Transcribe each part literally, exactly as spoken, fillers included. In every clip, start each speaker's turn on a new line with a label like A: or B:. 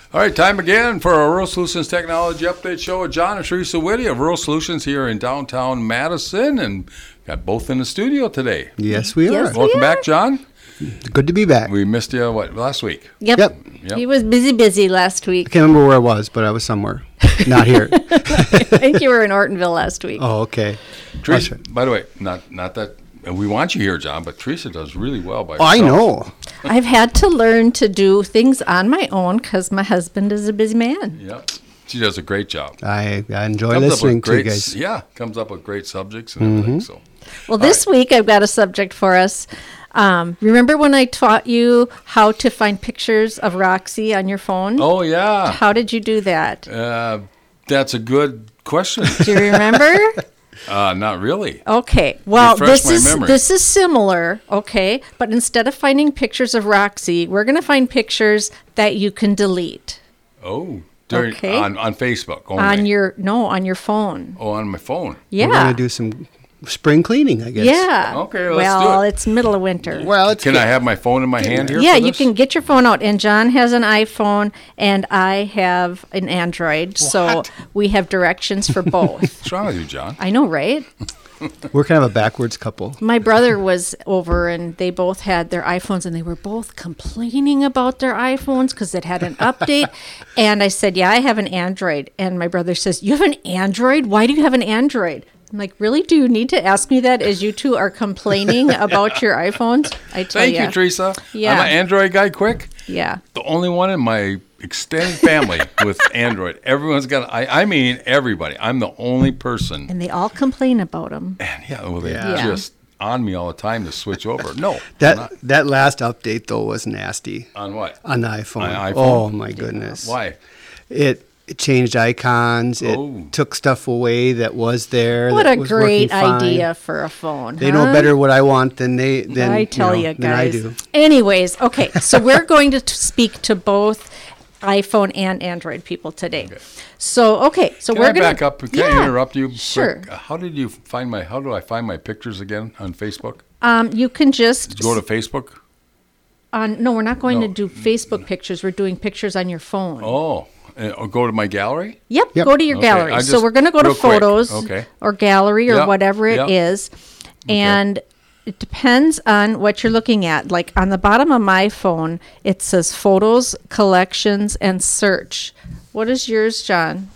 A: All right, time again for our Rural Solutions Technology Update Show with John and Teresa Whitty of Rural Solutions here in downtown Madison, and got both in the studio today.
B: Yes, we
C: Yes,
B: are.
C: we
A: Welcome
C: are.
A: back, John.
B: Good to be back.
A: We missed you, what, last week?
C: Yep.
B: Yep.
A: Yep.
C: He was busy, busy last
B: I
C: week.
B: can't remember where I was, but I was somewhere. Not here.
C: I think you were in Ortonville last week.
B: Oh, okay.
A: Teresa,
B: That's right.
A: by the way, not not that, and we want you here, John, but Teresa does really well by
B: Oh, I
A: herself.
B: know.
C: I've had to learn to do things on my own because my husband is a busy man.
A: Yep. She does a great job.
B: I, I enjoy
A: Comes up with
B: listening to you
A: great,
B: guys.
A: yeah, comes up with great subjects and everything. So,
C: Well, this week I've got a subject for us. Um, remember when I taught you how to find pictures of Roxy on your phone?
A: oh yeah,
C: How did you do that?
A: uh, that's a good question.
C: Do you remember?
A: uh, not really.
C: Okay. Well,
A: Refresh
C: this
A: my
C: is
A: memory.
C: this is similar, okay? But instead of finding pictures of Roxy, we're going to find pictures that you can delete
A: Oh, during
C: Okay.
A: on on Facebook only.
C: on your no, on your phone.
A: oh, on my phone.
C: Yeah.
B: We're going to do some spring cleaning, I guess.
C: Yeah.
A: Okay, let's
C: well,
A: do it.
C: it's middle of winter.
B: Well, it's
A: Can
B: good.
A: I have my phone in my hand here?
C: Yeah,
A: for
C: you
A: this?
C: can get your phone out. And John has an iPhone, and I have an Android. So
A: What?
C: we have directions for both.
A: What's wrong with you, John?
C: I know, right?
B: We're kind of a backwards couple.
C: My brother was over, and they both had their iPhones, and they were both complaining about their iPhones because it had an update. And I said, yeah, I have an Android. And my brother says, you have an Android? Why do you have an Android? I'm like, really? Do you need to ask me that as you two are complaining about your iPhones? I tell
A: Thank
C: ya.
A: you, Teresa.
C: Yeah.
A: I'm an Android guy. Quick,
C: Yeah.
A: the only one in my extended family with Android. Everyone's got. I, I mean, everybody. I'm the only person.
C: And they all complain about them.
A: And yeah, well, they
B: Yeah.
A: just on me all the time to switch over. No, I'm
B: That
A: not.
B: that last update, though, was nasty
A: On what?
B: on the iPhone.
A: On iPhone?
B: Oh, my goodness.
A: Why?
B: It, it changed icons. It
A: Oh.
B: took stuff away that was there.
C: What
B: that
C: a
B: was
C: great
B: working fine.
C: idea for a phone.
B: They
C: huh?
B: know better what I want than they than
C: I tell
B: you, know,
C: you,
B: than I
C: guys.
B: do.
C: Anyways, okay, so we're going to t- speak to both iPhone and Android people today. So, okay, so
A: Can
C: we're
A: I
C: going
A: back up? Can I interrupt you? quick?
C: Sure.
A: How did you find my? How do I find my pictures again on Facebook?
C: Um, you can just
A: Did you go to Facebook?
C: on. No, we're not going
A: No.
C: to do Facebook pictures. We're doing pictures on your phone.
A: Oh, uh, or go to my gallery.
C: Yep,
B: Yep.
C: go to your
A: Okay,
C: gallery.
A: I
C: So
A: just-
C: we're going to go to
A: real quick,
C: photos
A: okay.
C: or gallery or
A: Yep,
C: whatever it
A: yep.
C: is. And it depends on what you're looking at. Like on the bottom of my phone, it says photos, collections, and search. What is yours, John?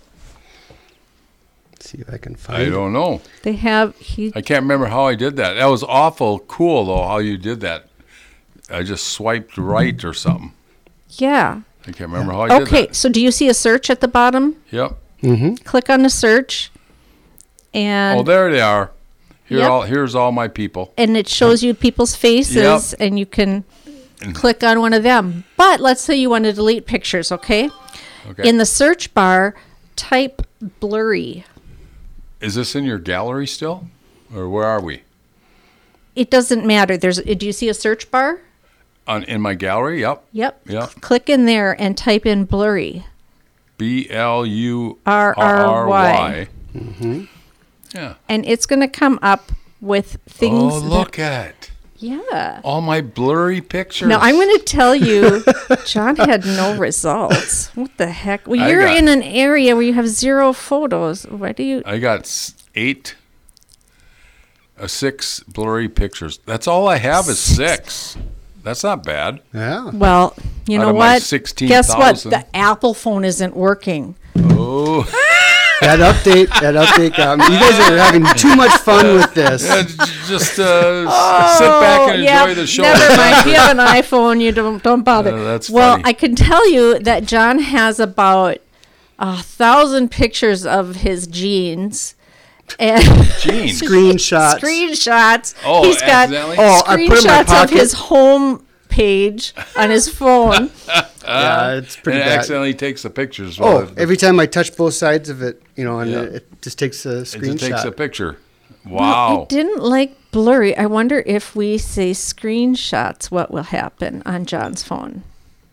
B: Let's see if I can find
A: I
B: it.
A: don't know.
C: They have, he,
A: I can't remember how I did that. That was awful cool though. How you did that? I just swiped right or something.
C: yeah.
A: I can't remember how I did
C: Okay,
A: that.
C: so do you see a search at the bottom?
A: Yep.
B: Mm-hmm.
C: Click on the search, and
A: Oh, there they are. Here
C: Yep.
A: all here's all my people.
C: and it shows you people's faces,
A: Yep.
C: and you can click on one of them. But let's say you want to delete pictures, okay?
A: Okay.
C: In the search bar, type blurry.
A: Is this in your gallery still, or where are we?
C: It doesn't matter. There's. Do you see a search bar?
A: On in my gallery? Yep.
C: Yep.
A: Yep.
C: Click in there and type in blurry.
A: B L U
C: R
A: R
C: R
A: R
C: Y.
A: Y.
B: Mm-hmm.
A: Yeah.
C: And it's going to come up with things.
A: Oh, look at
C: That, yeah.
A: all my blurry pictures.
C: Now, I'm going to tell you, John had no results. What the heck? Well,
A: I
C: you're
A: got-
C: in an area where you have zero photos. Why do you?
A: I got s- eight, uh, six blurry pictures. That's all I have is six. That's not bad.
B: Yeah.
C: Well, you
A: Out
C: know
A: of my
C: what?
A: sixteen
C: Guess what?
A: thousand.
C: The Apple phone isn't working.
A: Oh,
B: That update, that update got me. You guys are having too much fun with this.
A: yeah, j- just uh, sit back and
C: Oh, yeah,
A: enjoy the show.
C: Never mind. If you have an iPhone, you don't don't bother.
A: Uh, that's
C: well,
A: funny.
C: I can tell you that John has about a thousand pictures of his jeans. And
A: Jeans.
B: Screenshots.
C: screenshots.
A: Oh,
C: He's got
A: accidentally?
B: Oh, I put it in my
C: screenshots of
B: pocket.
C: his home page on his phone.
B: Yeah, it's pretty
A: and it
B: bad.
A: accidentally takes the pictures.
B: Oh,
A: Well, it,
B: every time I touch both sides of it, you know, and
A: Yeah.
B: it, it just takes a
A: it just takes
B: screenshot.
A: a picture.
C: Well,
A: Wow.
C: it didn't like blurry. I wonder if we say screenshots, what will happen on John's phone?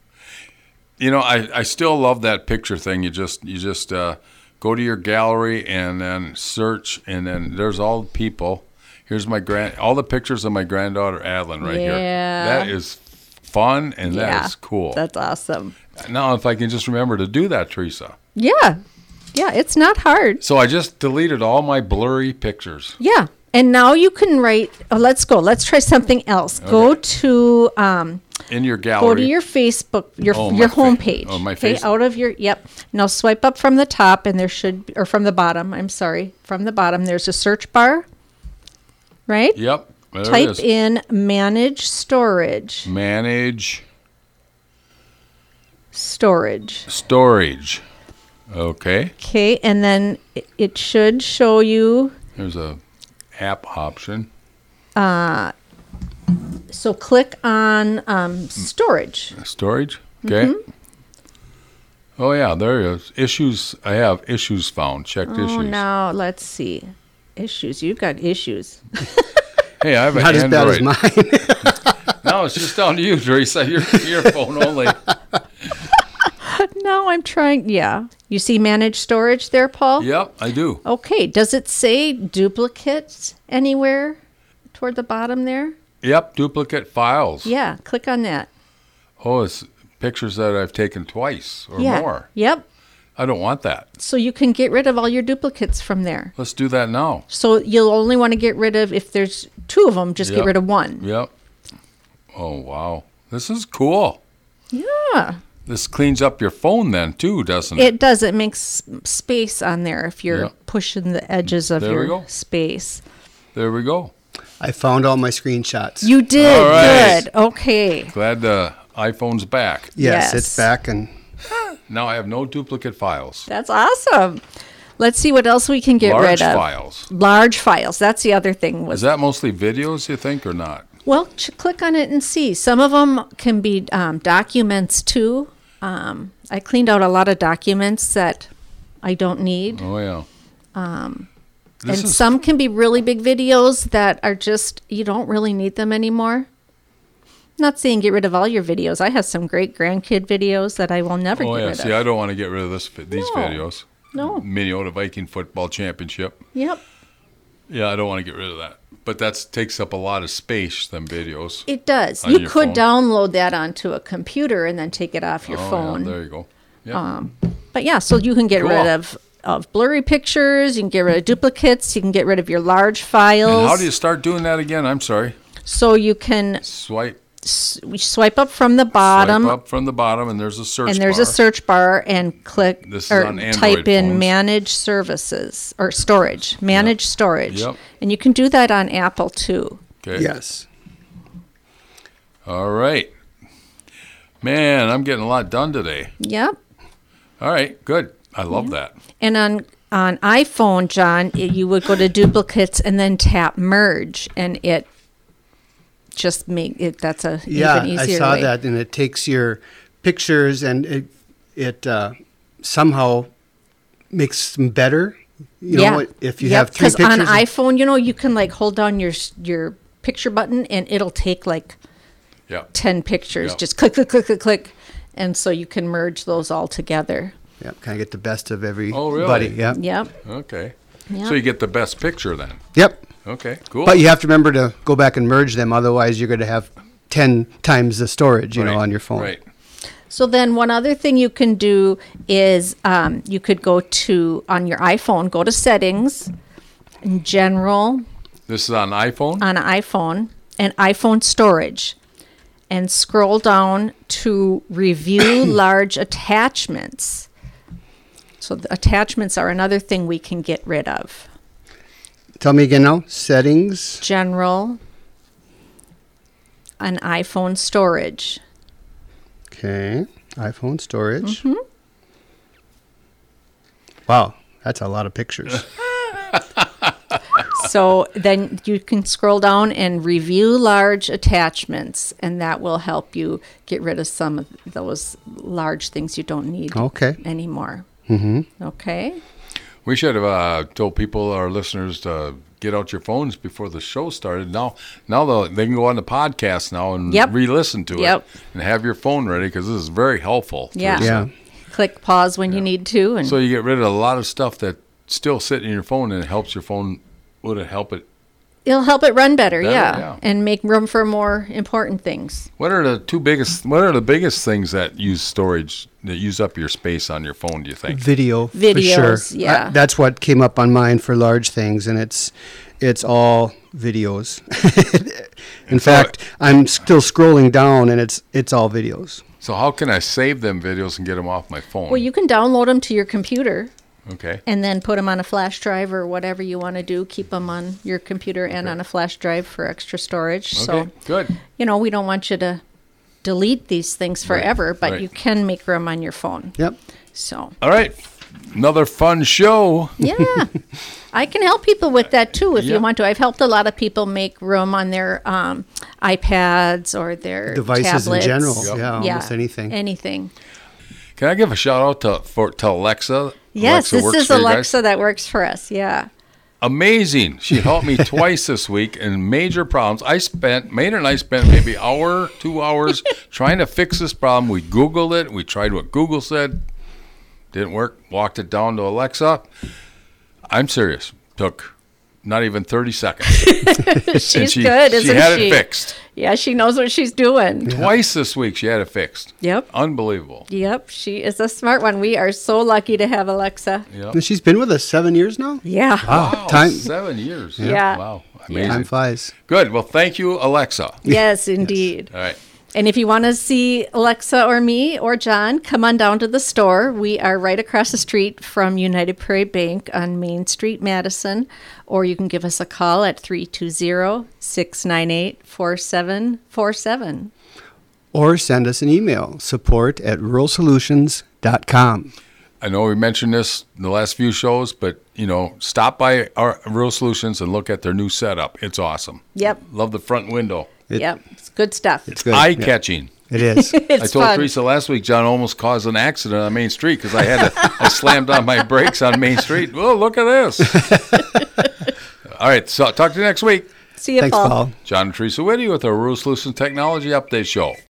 A: You know, I, I still love that picture thing. You just you just uh, go to your gallery and then search, and then there's all the people. Here's my grand all the pictures of my granddaughter Adeline right here.
C: Yeah.
A: That is fun, and
C: Yeah,
A: that is cool.
C: That's awesome.
A: Now, if I can just remember to do that, Teresa.
C: Yeah. Yeah, it's not hard.
A: So I just deleted all my blurry pictures.
C: Yeah. And now you can write, oh, let's go. Let's try something else. Go to um,
A: In your gallery.
C: go to your Facebook, your
A: Oh,
C: your
A: my fa-
C: homepage.
A: oh, my
C: okay,
A: face-
C: out of your, yep. Now swipe up from the top and there should, be, or from the bottom, I'm sorry. From the bottom, there's a search bar, right?
A: Yep. There it
C: Type
A: is.
C: in manage storage.
A: Manage
C: Storage.
A: storage. Okay.
C: Okay, and then it, it should show you.
A: There's a app option.
C: So click on um, storage.
A: Storage. Okay.
C: Mm-hmm.
A: Oh yeah, there it is. Issues. I have issues found. Checked
C: Oh,
A: issues.
C: now let's see. Issues. You've got issues.
A: Hey, I have an
B: Not as bad as
A: Android.
B: mine.
A: No, it's just down to you, Teresa. Your your phone only.
C: Now I'm trying. Yeah. You see manage storage there, Paul?
A: Yep, I do.
C: Okay. Does it say duplicates anywhere toward the bottom there?
A: Yep, duplicate files.
C: Yeah. Click on that.
A: Oh, it's pictures that I've taken twice or
C: yeah.
A: more.
C: Yep.
A: I don't want that.
C: So you can get rid of all your duplicates from there.
A: Let's do that now.
C: So you'll only want to get rid of, if there's two of them, just
A: Yep.
C: get rid of one.
A: Yep. Oh, wow. This is cool.
C: Yeah.
A: This cleans up your phone then, too, doesn't it?
C: It does. It makes space on there if you're
A: Yep.
C: pushing the edges of
A: There we
C: your
A: go.
C: space.
A: There we go.
B: I found all my screenshots.
C: You did.
A: All right.
C: Good. Okay.
A: Glad the iPhone's back.
B: yes,
C: Yes.
B: it's back, and
A: Now I have no duplicate files.
C: That's awesome. Let's see what else we can get
A: Large
C: rid of.
A: files.
C: Large files. That's the other thing.
A: Is
C: Was
A: that mostly videos, you think, or not?
C: well, ch- click on it and see. Some of them can be um, documents too. Um, I cleaned out a lot of documents that I don't need.
A: Oh, yeah. Um, this
C: and
A: is,
C: some can be really big videos that are just, you don't really need them anymore. Not saying get rid of all your videos. I have some great grandkid videos that I will never
A: Oh,
C: get
A: yeah.
C: rid
A: See,
C: of.
A: I don't want to get rid of this vi- these
C: No.
A: videos.
C: No.
A: Minnesota Viking Football Championship.
C: Yep.
A: Yeah, I don't want to get rid of that. But that takes up a lot of space, them videos.
C: It does.
A: On
C: You
A: your
C: could
A: phone.
C: download that onto a computer and then take it off your
A: oh,
C: phone.
A: Yeah, there you go. Yeah.
C: But yeah, so you can get
A: Cool.
C: rid of, of blurry pictures, you can get rid of duplicates, you can get rid of your large files.
A: and how do you start doing that again? I'm sorry.
C: So you can
A: Swipe,
C: s- swipe up from the bottom,
A: swipe up from the bottom, and there's a search
C: and there's
A: bar.
C: a search bar, and click
A: This is
C: or
A: on Android
C: type in
A: phones.
C: manage services or storage, manage storage.
A: Yep.
C: And you can do that on Apple too.
A: Okay.
B: yes.
A: All right. Man, I'm getting a lot done today.
C: Yep.
A: All right, good. I love that.
C: And on on iPhone, John, it- you would go to duplicates and then tap merge, and it just make it. That's a
B: Yeah,
C: even
B: I
C: easier
B: saw
C: way.
B: that, and it takes your pictures and it it uh, somehow makes them better. You
C: yeah,
B: know, if you have three
C: because on
B: pictures.
C: iPhone, you know, you can like hold down your s- your picture button, and it'll take like
A: Yeah.
C: ten pictures.
A: Yeah.
C: Just click, click, click, click, click, and so you can merge those all together.
B: yeah, kind of get the best of everybody.
A: Oh, really?
B: Yeah.
C: Yep.
A: Okay.
C: Yep.
A: So you get the best picture then.
B: Yep.
A: Okay, cool.
B: But you have to remember to go back and merge them. Otherwise, you're going to have ten times the storage, you know,
A: Right,
B: on your phone.
A: Right.
C: So then one other thing you can do is um, you could go to, on your iPhone, go to settings, in general,
A: This is on iPhone?
C: on an iPhone, and iPhone storage, and scroll down to review large attachments. So the attachments are another thing we can get rid of.
B: Tell me again now. Settings.
C: General, an iPhone storage.
B: Okay. iPhone storage.
C: Mm-hmm.
B: Wow, that's a lot of pictures.
C: So then you can scroll down and review large attachments, and that will help you get rid of some of those large things you don't need
B: Okay.
C: anymore.
B: Mm-hmm.
C: Okay?
A: We should have uh, told people, our listeners, to get out your phones before the show started. Now, now they'll- they can go on the podcast now and
C: Yep.
A: re-listen to
C: Yep.
A: it and have your phone ready because this is very helpful.
C: Yeah.
A: Teresa.
B: Yeah.
C: Click pause when you need to. And
A: So you get rid of a lot of stuff that's still sitting in your phone and it helps your phone. Would it help it
C: It'll help it run better,
A: Better,
C: yeah.
A: yeah.
C: And make room for more important things.
A: What are the two biggest? What are the biggest things that use storage that use up your space on your phone? Do you think?
B: Video, for
C: Videos,
B: sure.
C: yeah.
B: I- that's what came up on mine for large things, and it's it's all videos. In
A: so-
B: fact, I'm still scrolling down, and it's it's all videos.
A: So how can I save them videos and get them off my phone?
C: Well, you can download them to your computer
A: okay.
C: and then put them on a flash drive or whatever you want to do. Keep them on your computer and on a flash drive for extra storage.
A: Okay.
C: So,
A: Good.
C: you know, we don't want you to delete these things forever, but
A: right.
C: you can make room on your phone.
B: Yep.
C: So,
A: All right. Another fun show.
C: yeah, I can help people with that too if
A: Yeah.
C: you want to. I've helped a lot of people make room on their um, iPads or their
B: Devices
C: tablets.
B: in general.
A: Yep.
B: Yeah, almost anything.
C: Anything.
A: Can I give a shout out to for to Alexa?
C: Yes,
A: Alexa
C: this
A: works
C: is
A: for you guys?
C: Alexa that works for us. Yeah.
A: Amazing. She helped me twice this week in major problems. I spent, Maynard and I spent maybe hour, two hours trying to fix this problem. We Googled it. We tried what Google said. Didn't work. Walked it down to Alexa. I'm serious. Took not even thirty seconds.
C: She's
A: and she,
C: good,
A: she
C: isn't
A: had
C: she?
A: it fixed.
C: Yeah, she knows what she's doing.
A: Twice this week she had it fixed.
C: Yep.
A: Unbelievable.
C: Yep. She is a smart one. We are so lucky to have Alexa.
A: Yep.
B: And she's been with us seven years now.
C: Yeah.
B: Wow,
A: Wow,
B: time
A: seven years.
C: Yeah.
A: Wow. Amazing.
B: time flies.
A: Good. Well, thank you, Alexa.
C: Yes, indeed.
A: All right.
C: And if you want to see Alexa or me or John, come on down to the store. We are right across the street from United Prairie Bank on Main Street, Madison. Or you can give us a call at three two zero, six nine eight, four seven four seven.
B: Or send us an email, support at rural solutions dot com.
A: I know we mentioned this in the last few shows, but, you know, stop by our Real Solutions and look at their new setup. It's awesome.
C: Yep.
A: Love the front window.
B: It-
C: Yep. It's good stuff.
B: It's good.
A: Eye-catching.
B: It is.
C: It's
A: I told
C: fun.
A: Teresa last week, John almost caused an accident on Main Street because I had to, I slammed on my brakes on Main Street. Well, look at this. All right, so talk to you next week.
C: See you,
B: Thanks,
C: Paul.
B: Paul.
A: John and Teresa Whitty with our Rural Solutions Technology Update Show.